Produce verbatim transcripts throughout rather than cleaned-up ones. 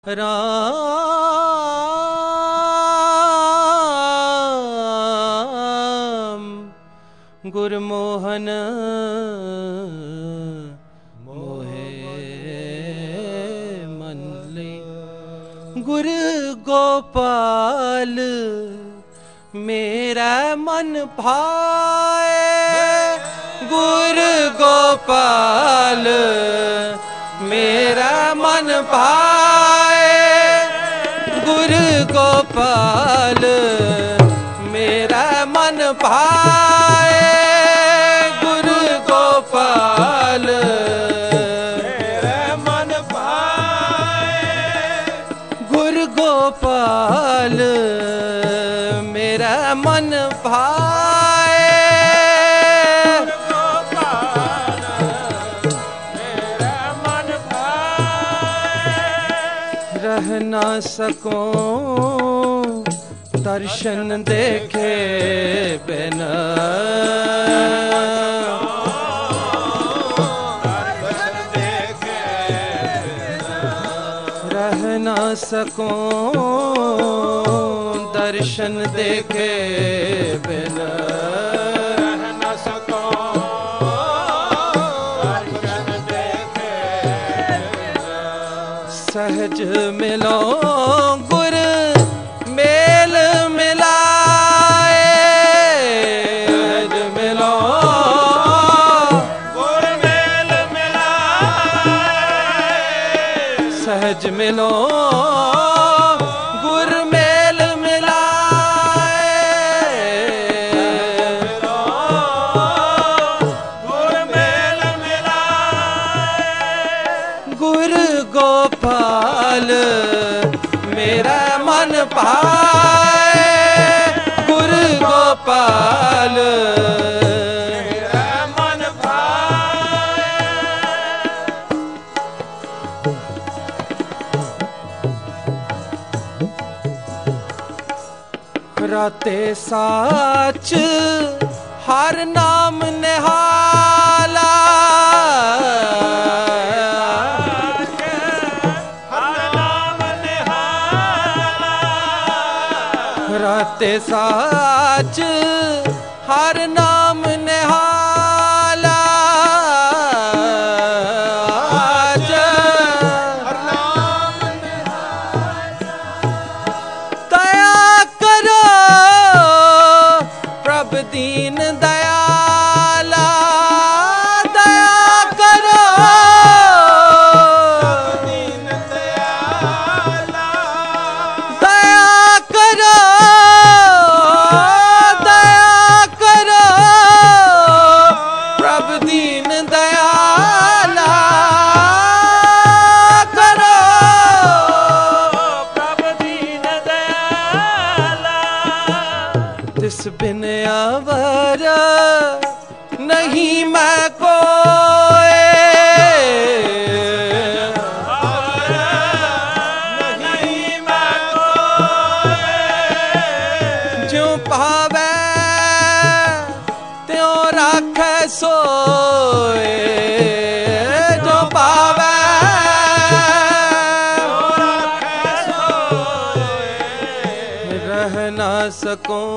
राम गुरमोहन मोहे मन ले गुर गोपाल मेरा मन भाए गुर गोपाल मेरा मन भाए गुर गोपाल मेरा मन भाए गुर गोपाल मेरा मन भाए गुर गोपाल मेरा मन भाए रह ना सकूं दर्शन देखे बिना रह ना सकूं दर्शन देखे बिना रह ना सकूं दर्शन देखे बिना सहज मिलो गुर मेल मिलाए सहज मिलो गुर मेल मिलाए सहज मिलो गुर मेल मिलाए गुर मेल मिलाए गुर गोपाल मेरा मन भाए गुर गोपाल मेरा मन भाए राते साच हर नाम निहाला राते साच हर नाम निहाला आज हर नाम निहाला दया करो प्रभ दीन दयाला दया करो दीन दयाला दया करो दीन दयाला करो प्रभ दीन दयाला तिस बिन अवर नहीं मैं कोई नहीं मैं कोई जो पावे त्यों राखे सोए जो पावे रह ना सकूं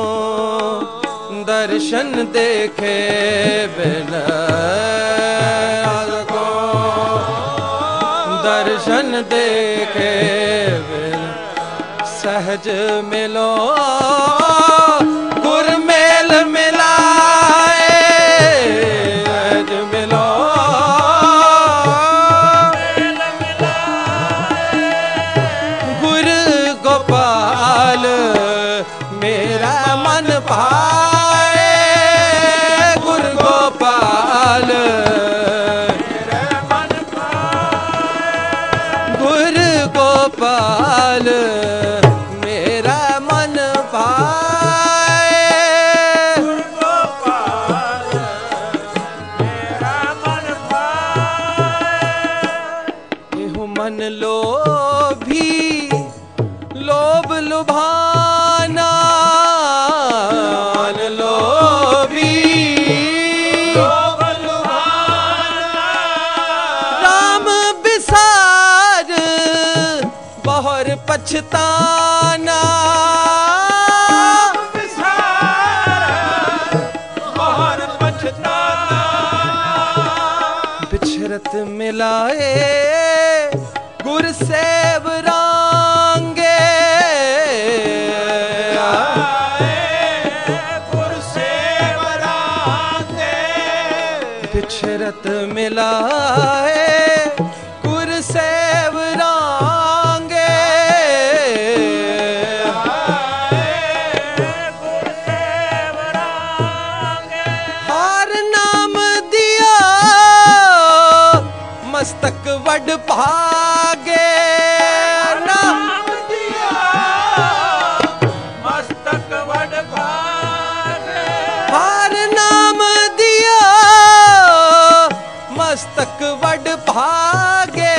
दर्शन देखे बिना दर्शन देखे बिना सहज मिलो गुर मेल मिलाए सहज मिलो मेल मिलाए गुर गोपाल मेरा मन भाए गुर गोपाल मेरा मन भाए गुर गोपाल मेरा मन भाए गुर गोपाल मेरा मन भाए एहो मन लोभी लोभ लुभाना मन लोभी लोभ लुभाना राम बिसार और पछताना और पछताना बिछरत मिलाए गुर सेव रांगे गुर सेव रांगे बिछरत मिलाए गुर सेव रांगे गुर सेव रांगे हार नाम दिया मस्तक वड भागे नाम दिया मस्तक वड भागे हार नाम दिया मस्तक वड भागे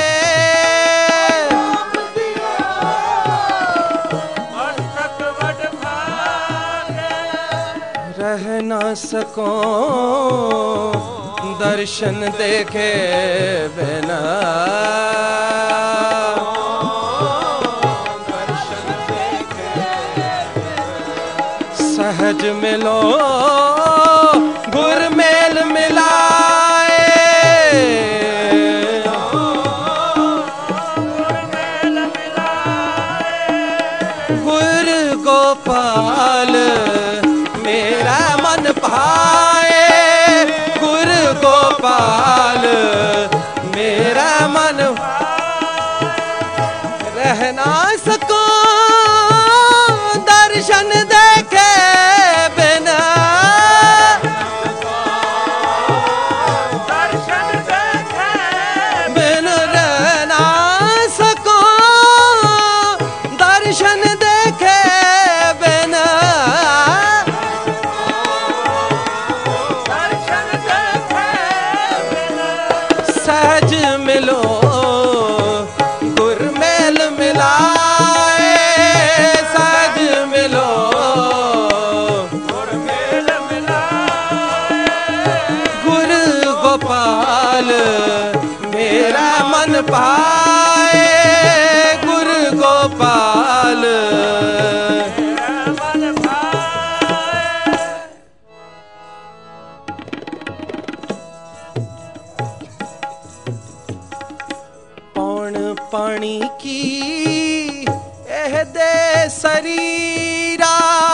मस्तक वड भागे रह ना सको दर्शन देखे बिना दर्शन देखे सहज मिलो गुर मेल मिलाए गुर मेल मिलाए गुर गोपाल मेरा मन भाए गुर गोपाल मेरा मन रह ना सको दर्शन देखे बिना दर्शन देखे बिन रह ना सको दर्शन देखे बिना दर्शन देखे बिना सहज मिलो गुर मेल मिलाए सहज मिलो गुर मेल मिलाए गुर गोपाल मेरा मन पाए गुर गोपाल मेरा मन भाए पौन पानी की एह दे शरीरा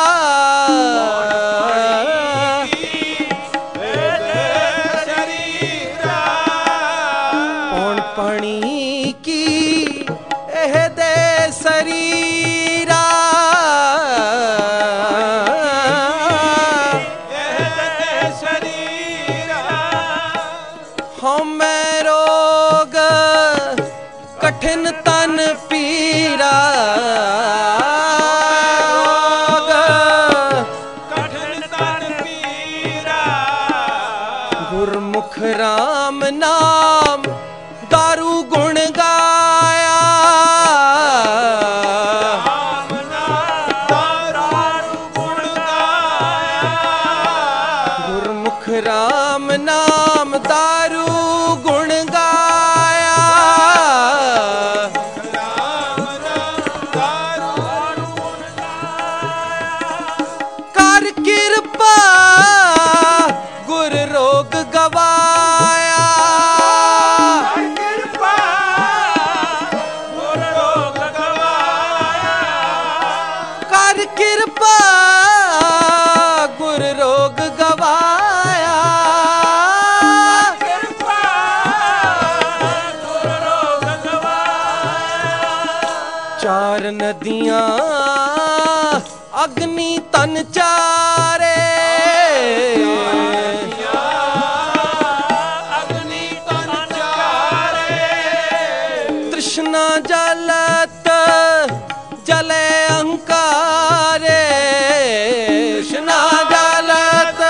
पौन पानी की एह दे शरीरा हमें रोग कठिन तन पीरा गुरमुख राम नाम दारू गुण गाया गुरमुख राम नाम दारू गुण गाया कर कृपा गुर रोग गवाया कर कृपा गुर रोग गवाया चार नदियां अग्नि तन चारे तृष्णा जलत जले अहंकारे तृष्णा जलत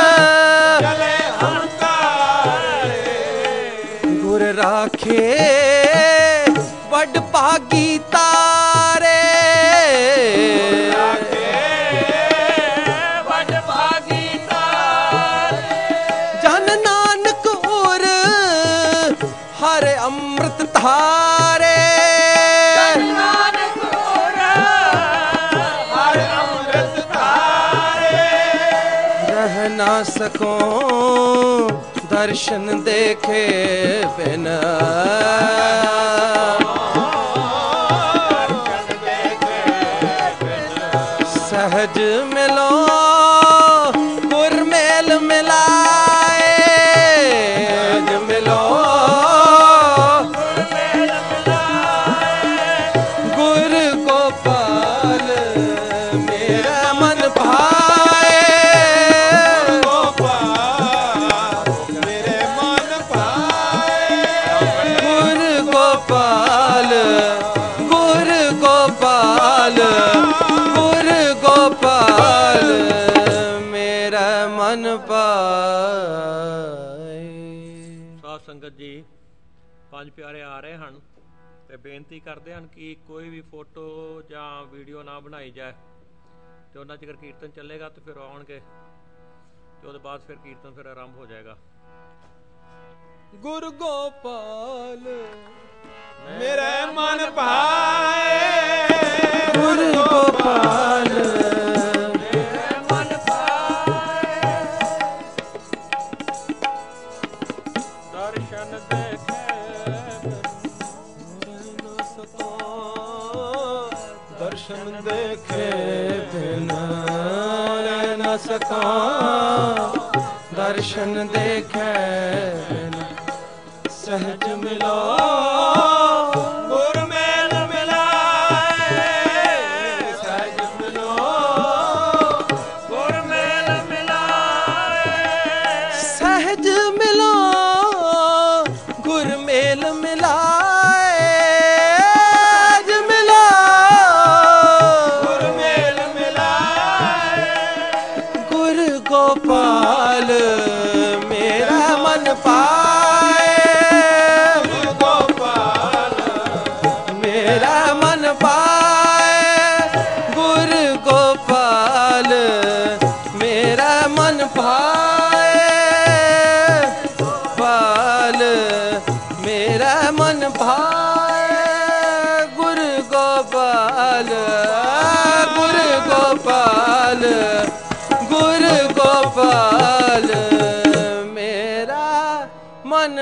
गुर राखे बड़ भागी तारे जन नानक उर हर अमृत धारे नानक ना सकूं दर्शन देखे बिन सहज मिलो गुरमेल मिलाए मिलो गुर गोपाल मेरा मन भाए मेरे मन भाए गुर गोपाल गुर गोपाल गुर गोपाल मेरा मन पाए। ਸਾਧ ਸੰਗਤ ਜੀ ਪੰਜ ਪਿਆਰੇ ਆ ਰਹੇ ਹਨ ਤੇ ਬੇਨਤੀ ਕਰਦੇ ਹਨ ਕਿ ਕੋਈ ਵੀ ਫੋਟੋ ਜਾਂ ਵੀਡੀਓ ਨਾ ਬਣਾਈ ਜਾਏ ਤੇ ਉਹਨਾਂ ਚਿਰ ਕੀਰਤਨ ਚੱਲੇਗਾ ਤੇ ਫਿਰ ਆਉਣਗੇ ਤੇ ਉਹਦੇ ਬਾਅਦ ਫਿਰ ਕੀਰਤਨ ਫਿਰ ਆਰੰਭ ਹੋ ਜਾਏਗਾ। ਗੁਰ ਗੋਪਾਲ मेरे मन भाए ਗੁਰ ਗੋਪਾਲ मेरे मन भाए ਦਰਸ਼ਨ ਦੇਖੇ ਦਰਸ਼ਨ ਦੇਖੇ ਬਿਨ ਰਹਿ ਨਾ ਸਕਾਂ ਦਰਸ਼ਨ ਦੇਖੇ ਬਿਨ सहज मिलो गुर मेल मिलाए सहज मिलो गुर मेल मिलाए सहज मिलो गुर मेल मिलाए सहज मिलो गुर मेल मिलाए गुर गोपाल मेरा मन पाए मेरा मन पाए गुर गोपाल मेरा मन भाए पाल मेरा मन भाए गुर गोपाल गुर गोपाल गुर गोपाल मेरा मन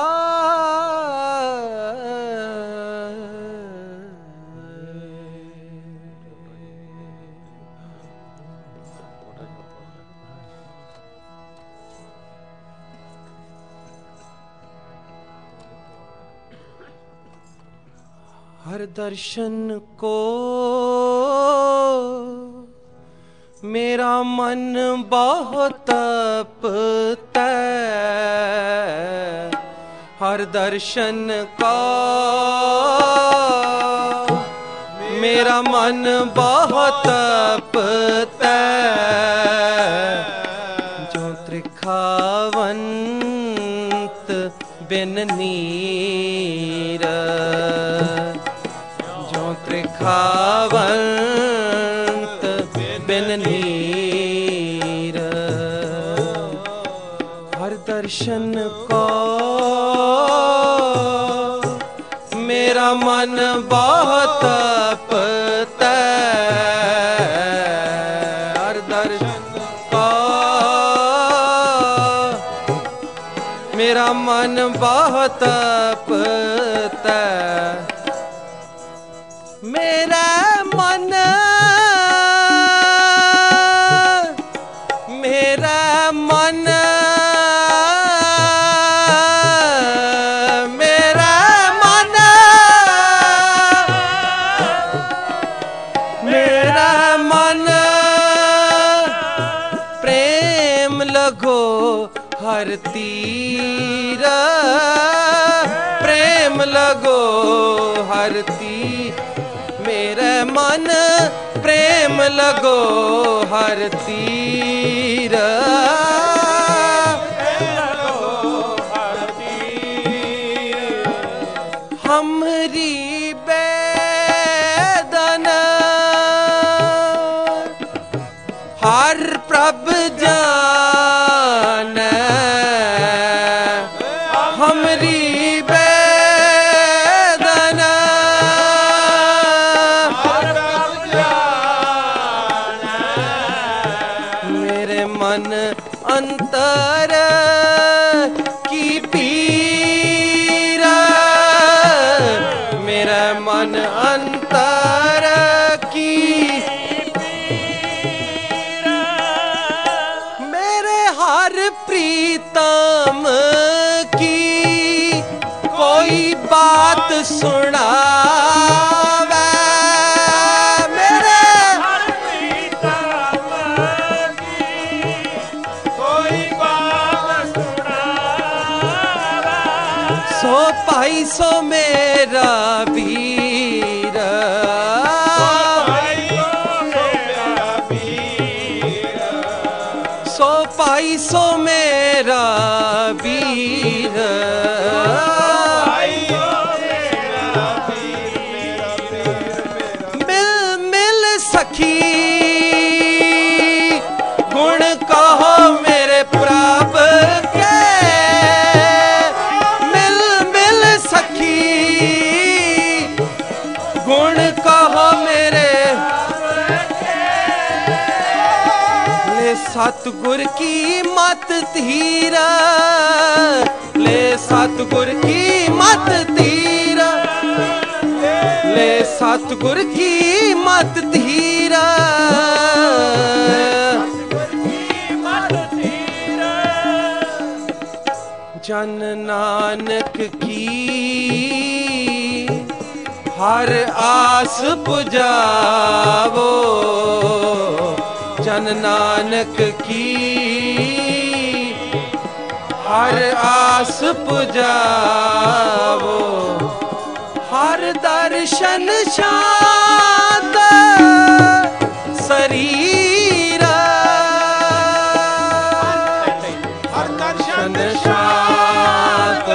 हर दर्शन को मेरा मन बहुत तपता हर दर्शन को मेरा मन बहुत तपता जो त्रिखावंत बिन नीर त्रिखावंत बिन नीर हर दर्शन को मेरा मन बहुत तपता हर दर्शन को मेरा मन बहुत तपता मेरा मन मेरा मन मेरा मन मेरा मन प्रेम लगो हर तीर प्रेम लगो हर तीर मेरे मन प्रेम लगो हर तीर हमरी बेदन हर प्रभ जान हमरी अंतर की पीरा, मेरा मन अंतर की पीरा, मेरे हर प्रीतम की कोई बात सुना, सो भाई सो मेरा वीर, सो भाई सो मेरा वीर, मिल मिल सखी गुण कहो मेरे प्रभ के, गुण कहो मेरे, ले सतगुर की मत धीरा, ले सतगुर की मत धीरा, ले सतगुर की मत धीरा, जन नानक की हर आस पुजावो, जन नानक की हर आस पुजावो, हर दर्शन शांत शरीरा, हर दर्शन शांत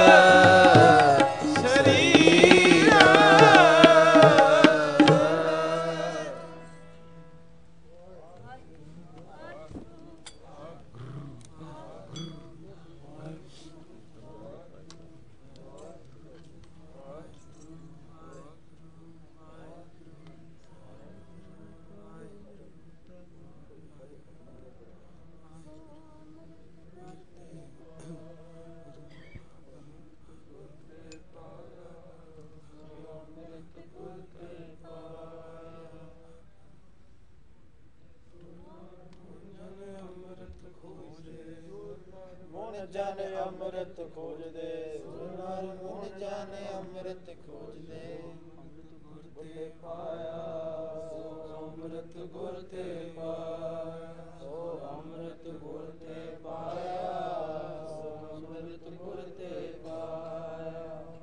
जाने अमृत खोज दे, सुनार मुन जाने अमृत खोज दे, अमृत गुर ते पाया, सो अमृत गुर ते पाया, सो अमृत गुर ते पाया, सो अमृत गुर ते पाया,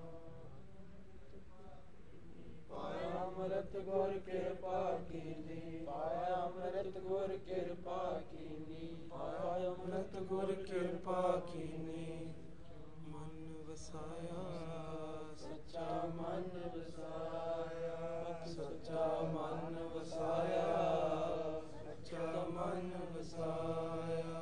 पाया अमृत गुर कृपा कीनी, पाया अमृत गुर कृपा कीनी, पाया अमृत गुर कृपा कीनी, मन वसाया सच्चा मन वसाया, सच्चा मन वसाया, सच्चा मन वसाया,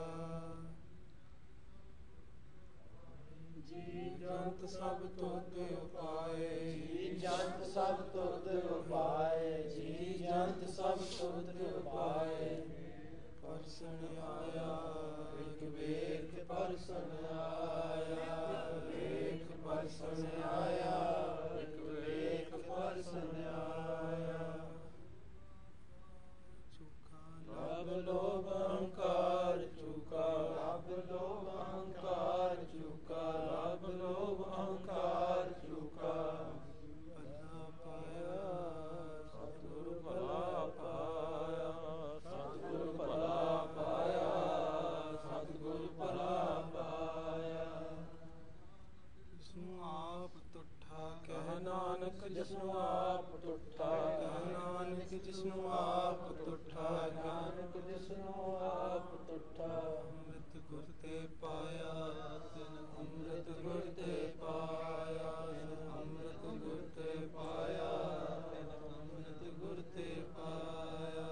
जी जंत सब तुध उपाए, जी जंत सब तुध उपाए, जी जंत सब तुध उपाए, परसन आया एक वेख परसन आया, एक परसन आया, एक वेख परसन आया, लाभ लोभ अहंकार चूका, लाभ लोभ अहंकार चूका, लाभ लोभ अहंकार चूका, भला पाया सतगुर भला पाया, सतगुर भला पाया, सतगुर भला पाया, जिसनु आप तुठा कह नानक, जिसनु आप तुठा कह नानक, जिसनु आप तुठा नानक, जिसनु आप तुठा, अमृत गुर ते पाया, तिन अमृत गुर ते पाया, तिन अमृत गुर ते पाया, तिन अमृत गुर ते पाया,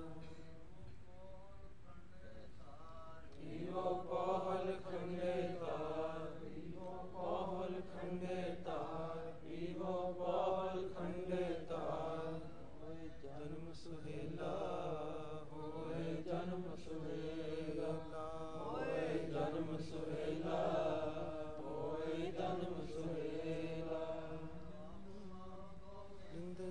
ईहो पहल खंडे तार, ईहो पहल खंडे तार, ईहो पहल खंडे तार, जन्म सुहे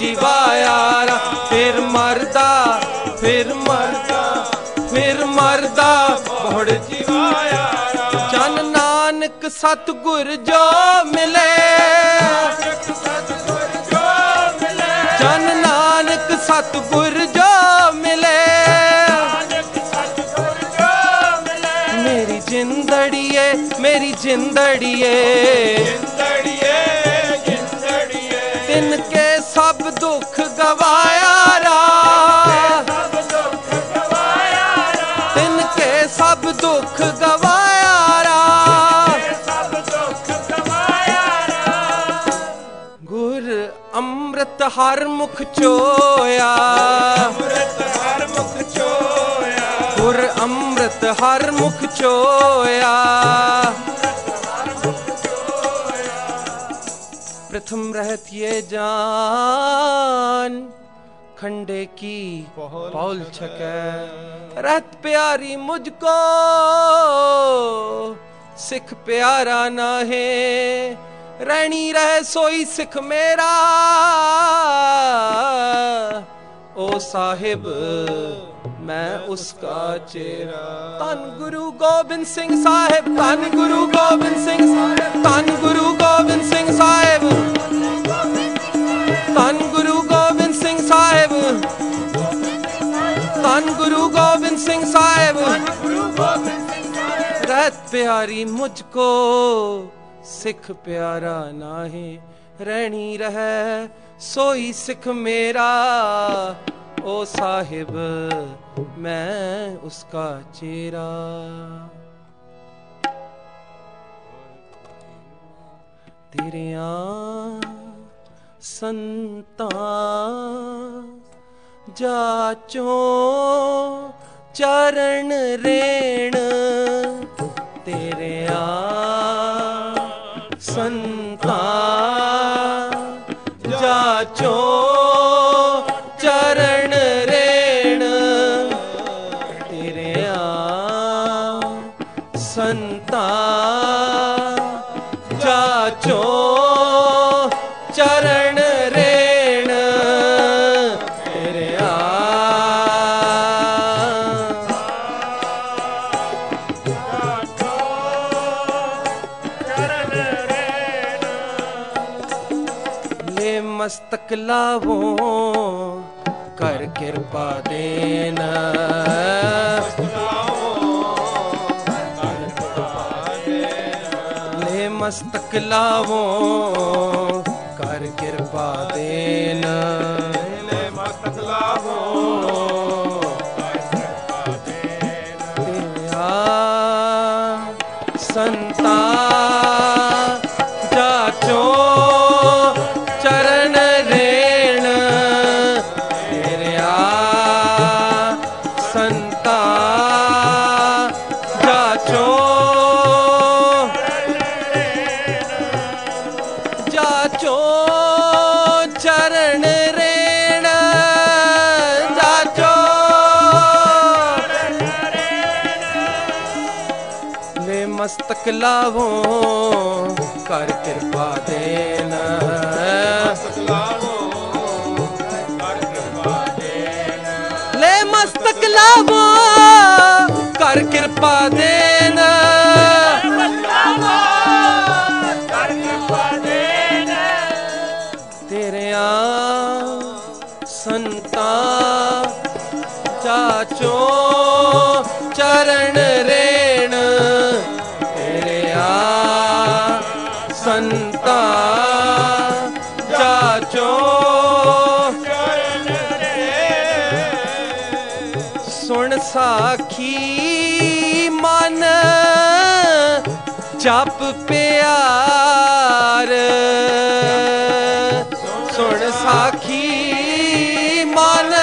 जीवाया रा। फिर मरदा फिर मरदा फिर मरदा मुड़ जीवाया रा। जन नानक सतगुर जो मिले, जन नानक सतगुर जो मिले, मेरी जिंदड़िए मेरी जिंदड़िए तिनके सब दुख गवाया रा, तिनके सब दुख गवाया रा। गुर अमृत हर मुख चोया, गुर अमृत हर मुख चोया। प्रथम रहत ये जान खंडे की पौल छकै। रहत प्यारी मुझको सिख प्यारा नाहे, रहनी रहे सोई सिख मेरा ओ साहिब मैं उसका चेहरा। धन गुरु गोबिंद सिंह साहिब, धन गुरु गोबिंद सिंह साहिब, धन गुरु गोबिंद सिंह साहिब, धन गुरु गोबिंद सिंह साहिब, धन गुरु गोबिंद सिंह साहिब। रहत प्यारी मुझको सिख प्यारा नाहे, रहनी रहे सोई सिख मेरा ओ साहिब मैं उसका चेहरा। तेरिया संतां जाचो चरण रेण, तेरिया संतां जाचो चरण रेण, तेरिया संतां जाचो चरण रेण, तेरिया ले मस्तक लावो कर कृपा देना, ले मस्तक लावो कर कृपा देना, ले मस्तक लावो तेरा संता जाचो चरण रेण, तेरिया संता जाचो जाचो चरण रेण, जाचो ले मस्तक लावो कर कृपा देना, ले मस्तक लावो कर कृपा देना, तेरिया संता जाचो चरण रेण, तेरिया संता जाचो सुन साखी मन जप प्यार, सुन साखी मन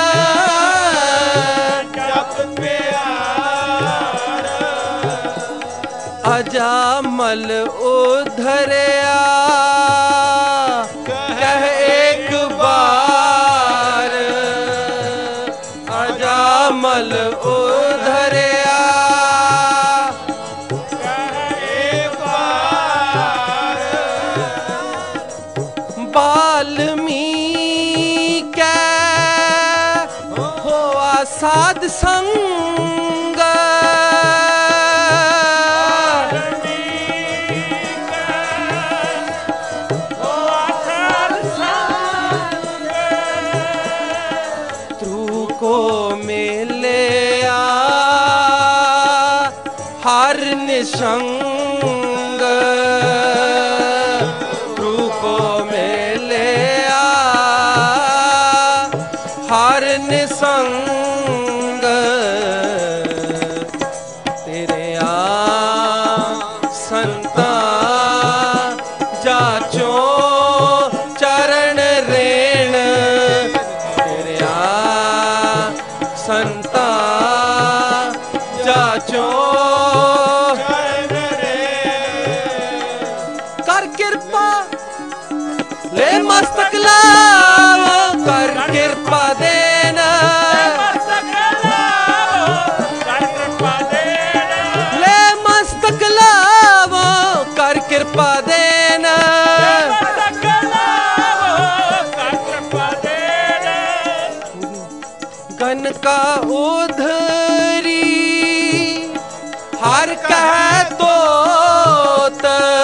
जप प्यार, अजामल उधरिया कह एक बार, अजामल उधरिया वाल्मीकि ਸਾਧ ਸੰਗ ਤਰੂ ਕੋ ਮਿਲਿਆ ਹਰ ਨਿਸੰਗ ਤਰੂ ਕੋ ਮਿਲਿਆ ਹਰ ਨਿਸੰਗ ਤੇਰੇ ਆ ਸੰਤਾਂ ਜਾਚੋ ਚਰਨ ਰੇਣ ਤੇਰੇ ਆ ਸੰਤਾਂ ਜਾਚੋ ਕਰ ਕਿਰਪਾ ਲੈ ਮਸਤਕ ਲਾਵ ਕਰ ਕਿਰਪਾ ਦੇਨ ਲੈ ਮਸਤਕ ਲਾਵ ਕਰ ਕਿਰਪਾ ਦੇਨ ਗਨ ਕਾ ਉਧਰੀ ਹਰ ਕਹਿ ਤੋਤ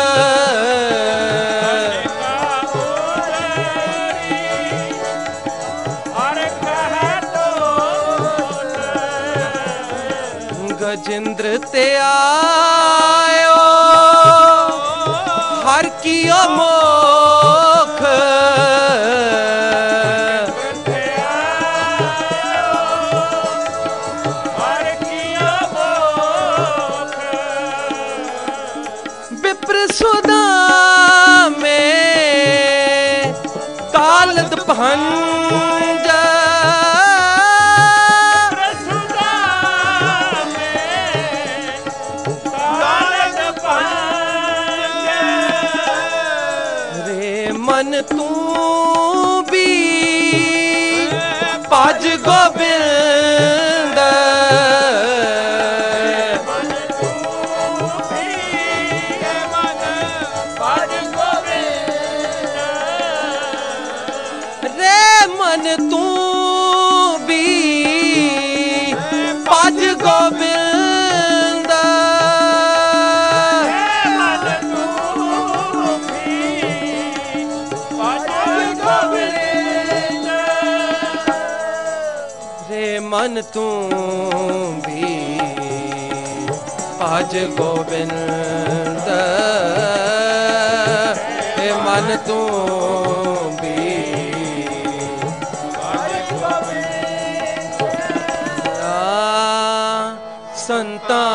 ਗਜਿੰਦਰ ਤੇ ਆਇਓ ਹਰ ਕੀਓ ਮੋਖ ਵਿਪਰ ਸੁਦਾ ਮੈਂ ਕਾਲਦ ਭੰਜ ਮਨ ਤੂੰ ਵੀ ਭਜ ਗੋਬਿੰਦ ਮਨ ਤੂੰ ਵੀ ਮਨ ਭਜ ਗੋਬਿੰਦ ਰੇ ਮਨ ਤੂੰ ਵੀ ਭਜ ਗੋਬਿੰਦ ਮਨ ਤੂੰ ਵੀ ਭਜ ਗੋਬਿੰਦ ਏ ਮਨ ਤੂੰ ਵੀ ਭਜ ਗੋਬਿੰਦ ਸੰਤਾਂ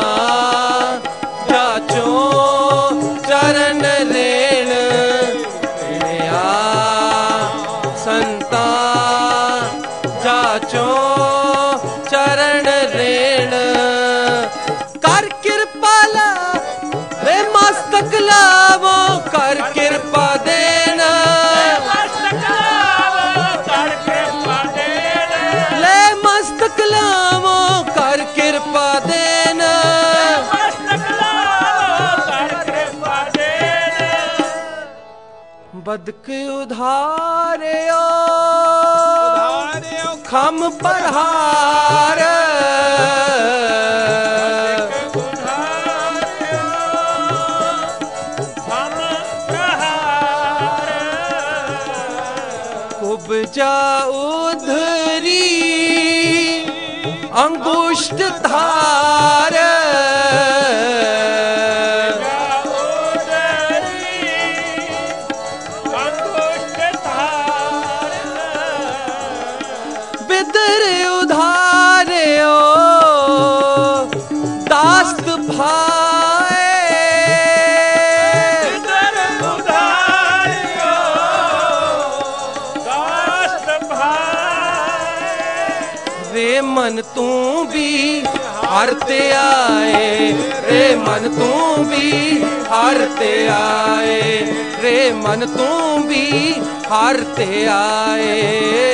ਜਾਚੋ ਚਰਨ ਰੇਣ ਆ ਸੰਤਾਂ ਜਾਚੋ ਚਰਨ ਰੇਣ ਕਰ ਕਿਰਪਾ ਲਾ ਵੇ ਮਸਤਕ ਲਾਵੋ ਕਰ ਕਿਰਪਾ ਦੇਣ ਮਸਤਕ ਲਾਵੋ ਕਰ ਕਿਰਪਾ ਦੇਣ ਲੈ ਮਸਤਕ ਲਾਵੋ ਕਰ ਕਿਰਪਾ ਦੇਣ ਮਸਤਕ ਲਾਵੋ ਕਰ ਕਿਰਪਾ ਦੇਣ ਬਦਕ ਉਧਾਰਿਓ ਖਮ ਪਰਹਾਰ ਕੁਬਜਾ ਉਧਰੀ ਅੰਗੁਸ਼ਟ ਧਾਰ ਬਿਦਰ ਉਧਾਰਿਓ ਦਾਸਤ ਭਾਏ ਬਿਦਰ ਉਧਾਰਿਓ ਦਾਸਤ ਭਾਏ ਰੇ ਮਨ ਤੂੰ ਵੀ ਹਰ ਤੇ ਆਏ ਰੇ ਮਨ ਤੂੰ ਵੀ ਹਰ ਤੇ ਆਏ ਰੇ ਮਨ ਤੂੰ ਵੀ ਹਰ ਤੇ ਆਏ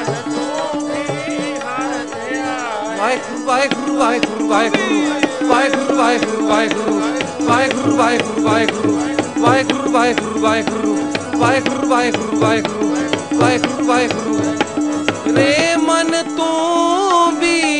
ਵਾਹਿਗੁਰੂ ਵਾਹਿਗੁਰੂ ਵਾਹਿਗੁਰੂ ਵਾਹਿਗੁਰੂ ਵਾਹਿਗੁਰੂ ਵਾਹਿਗੁਰੂ ਵਾਹਿਗੁਰੂ ਵਾਹਿਗੁਰੂ ਵਾਹਿਗੁਰੂ ਵਾਹਿਗੁਰੂ ਵਾਹਿਗੁਰੂ ਵਾਹਿਗੁਰੂ ਵਾਹਿਗੁਰੂ ਵਾਹਿਗੁਰੂ ਵਾਹਿਗੁਰੂ ਵਾਹਿਗੁਰੂ ਵਾਹਿਗੁਰੂ ਵਾਹਿਗੁਰੂ ਰੇ ਮਨ ਤੂੰ ਵੀ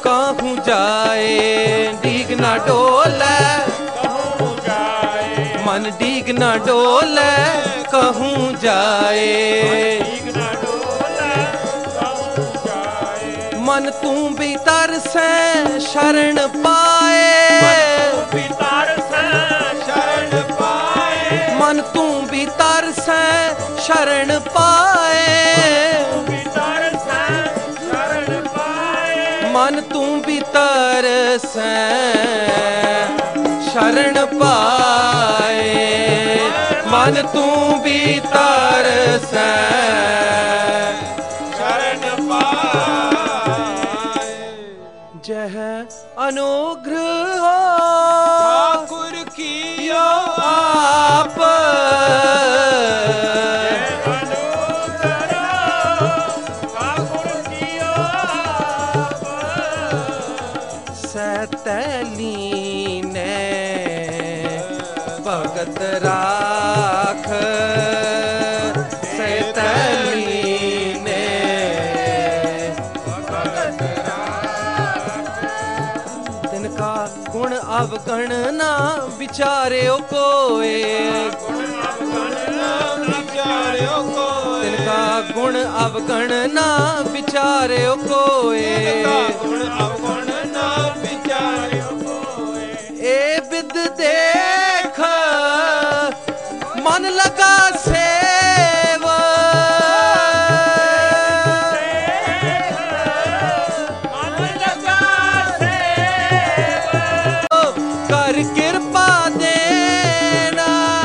कहूँ जाए डीग ना डोले, कहूँ जाए मन डीग ना डोले कहूँ जाए, डीग ना डोले कहूँ जाए। मन तू भी तरसे शरण पाए, भी तरसे शरण पाए, मन तू भी तरसे शरण पाए, भी तरसे शरण पाए, मन तू भी तरसे शरण पाए, मन तू भी तरसे शरण पाए। जह अनुग्रह हो ठाकुर कियो आप, ठाकुर कियो सैतली ने भगत राख, सैतली ने भगत राख। तिनका गुण अवगण ना विचार्यो कोय, गुण अवगण विचार्यो कोय, तिनका गुण अवगण ना विचार्यो कोय, गुण अवगण ना विचार्यो कोय। ए विद देख मन लगा सेव, मन लगा सेव, कर कृपा देना,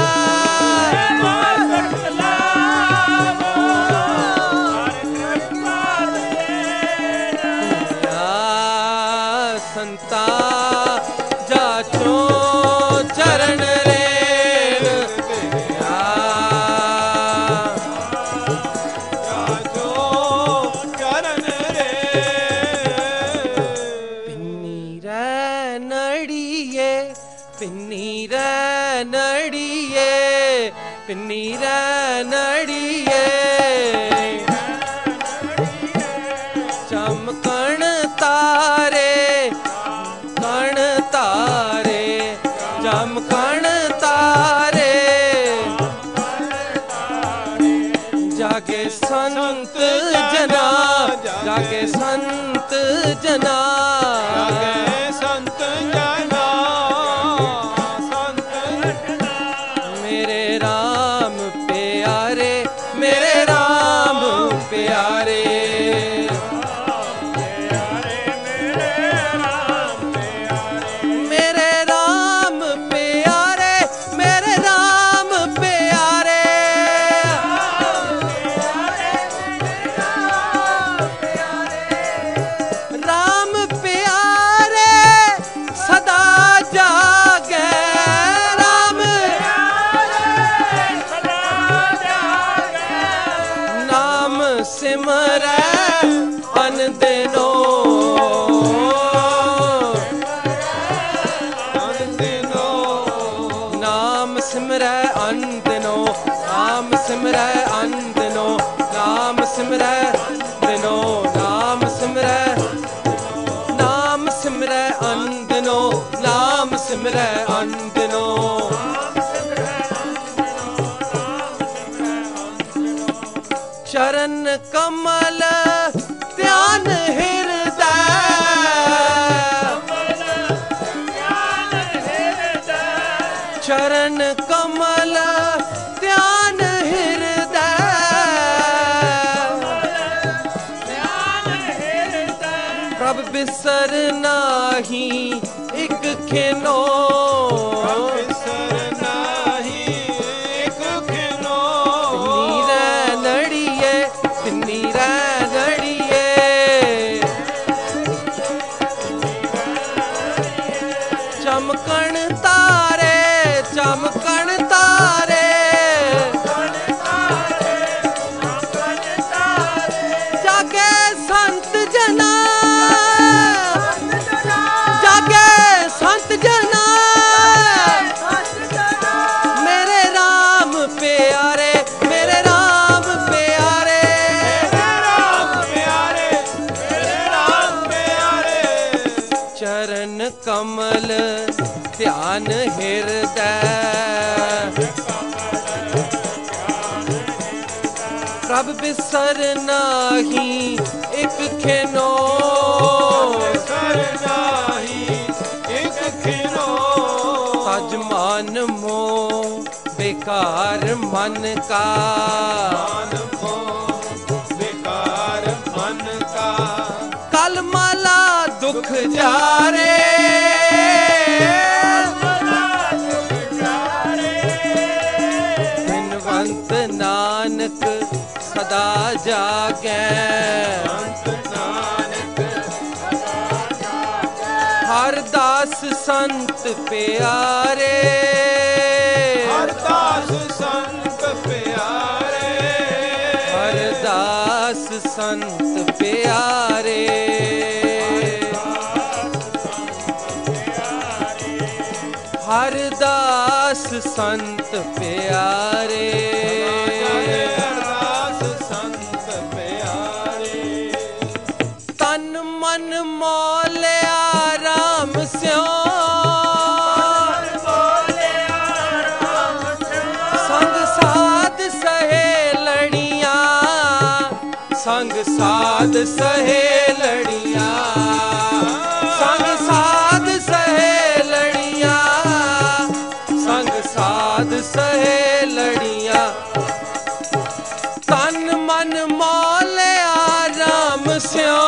संता जाचो चरण रेण तेरा, जाचो चरण रे। पिन्नी रे नड़िए, पिन्नी रे नड़िए, पिन्नी रे नड़िए, चमकण तारे कण तारे, चमकण तारे, जागे संत जना, जागे संत जना, जागे संत जना, संत जना। मेरे राम प्यारे, मेरे राम प्यारे, मेरे राम प्यारे, मेरे राम प्यारे, राम प्यारे सदा जागे, राम नाम सिमरै अन दिनो, नाम सिमरै अन दिनो, नाम सिमरै अन दिनो, नाम सिमरै दिनो, नाम सिमरै, नाम सिमरै अन दिनो, नाम सिमरै अन दिनो, चरण कमल ध्यान हृदय, चरण कमल ध्यान हृदय, प्रभ बिसर नाही एक खिनो, बिसर नाही एक खिनो, पिन्नी रे नड़िए, पिन्नी रे नड़िए, चमकण तारे, चमकण तारे, जागे संत जना, जागे संत जना, कमल ध्यान हृदय प्रभ बिसर नाही एक खिनो एक खिनो तज मान मोह बेकार मन का मान मोह बेकार मन का कल माला दुख जारे बिनवंत नानक सदा जागै हर दास संत प्यारे हर दास संत प्यारे हर दास संत प्यारे हर दास संत प्यारे दास संत प्यारे तन मन मौलिया राम स्यों संग साध सहेलड़ियां संग साध सहेलड़ियां संग साध सहेलड़ियां संग साध सहेलड़ियां तन मन मौलिया राम स्यों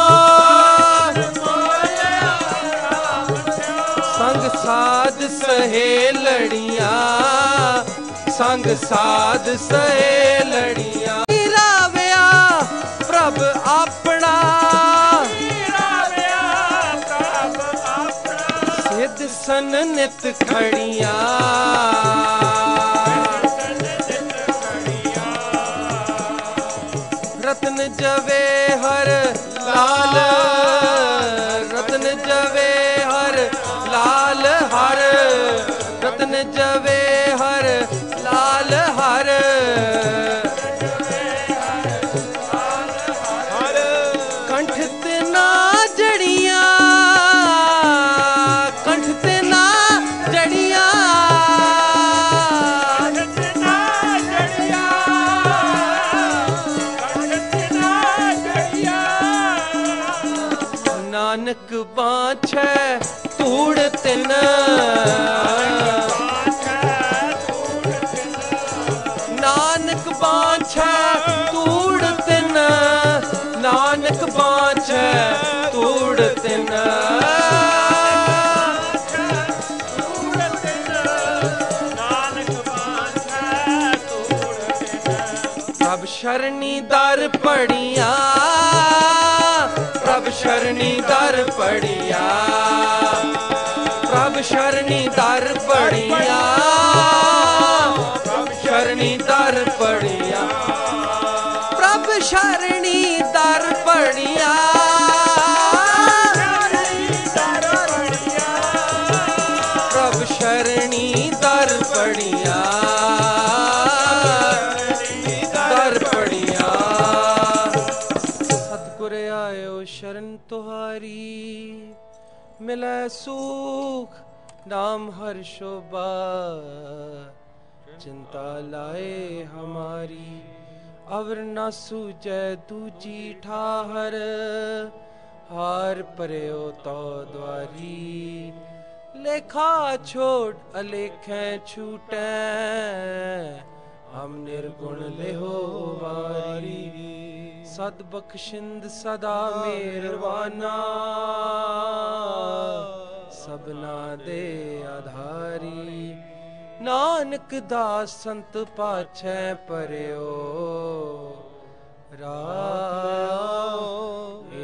संग साध सहेलड़ियां संग साध सहेलड़ियां राविया प्रभ अपना सिद्ध सन नित खड़ियां रतन जवे हर लाल रतन जवे हर लाल हर रतन जवे हर लाल हर कंठ ते ना जड़ियां कंठ ते ना जड़ियां नानक बाछै तूड़ तिन नानक बाछै तूड़ तिन नानक बाछै तूड़ तिन प्रभ शरणी दर पड़िया प्रभ शरणी दर पड़िया प्रभ शरणी दर पड़िया प्रभ शरणी दर पड़िया प्रभ शरणी दर पड़िया प्रभ शरणी दर पड़िया दर पड़िया सतगुर आयो शरण तुहारी मिलै सुख नाम हर शोभा चिंता लाए हमारी अवर न सूझै दूजी ठाहर हार परयो तो द्वारी लेखा छोड़ अलेखें छूटै हम निर्गुण लेहो वारी सद बख्शिंद सदा मेहरबाना सबना दे आधारी नानक दास संत पाछै परयो राख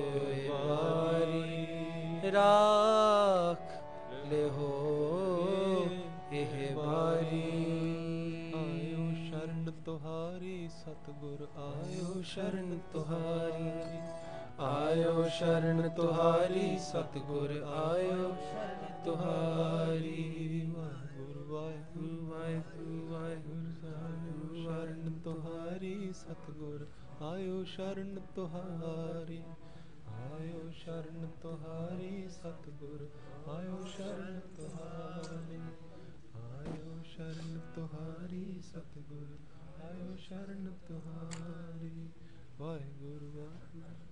राख ले हो एह बारी आयो शरण तुहारी सतगुर आयो शरण तुहारी आयो शरण तुहारी सतगुर आयो तुहारी वाहिगुरु वाहिगुरु वाहिगुरु वाहिगुरु शरण तुहारी सतगुर आयो शरण तुहारी ਆਇਓ ਸ਼ਰਨ ਤੁਹਾਰੀ ਸਤਿਗੁਰ ਆਇਓ ਸ਼ਰਨ ਤੁਹਾਰੀ ਆਇਓ ਸ਼ਰਨ ਤੁਹਾਰੀ ਸਤਿਗੁਰ ਆਇਓ ਸ਼ਰਨ ਤੁਹਾਰੀ ਵਾਹਿਗੁਰੂ ਵਾਹਿਗੁਰੂ।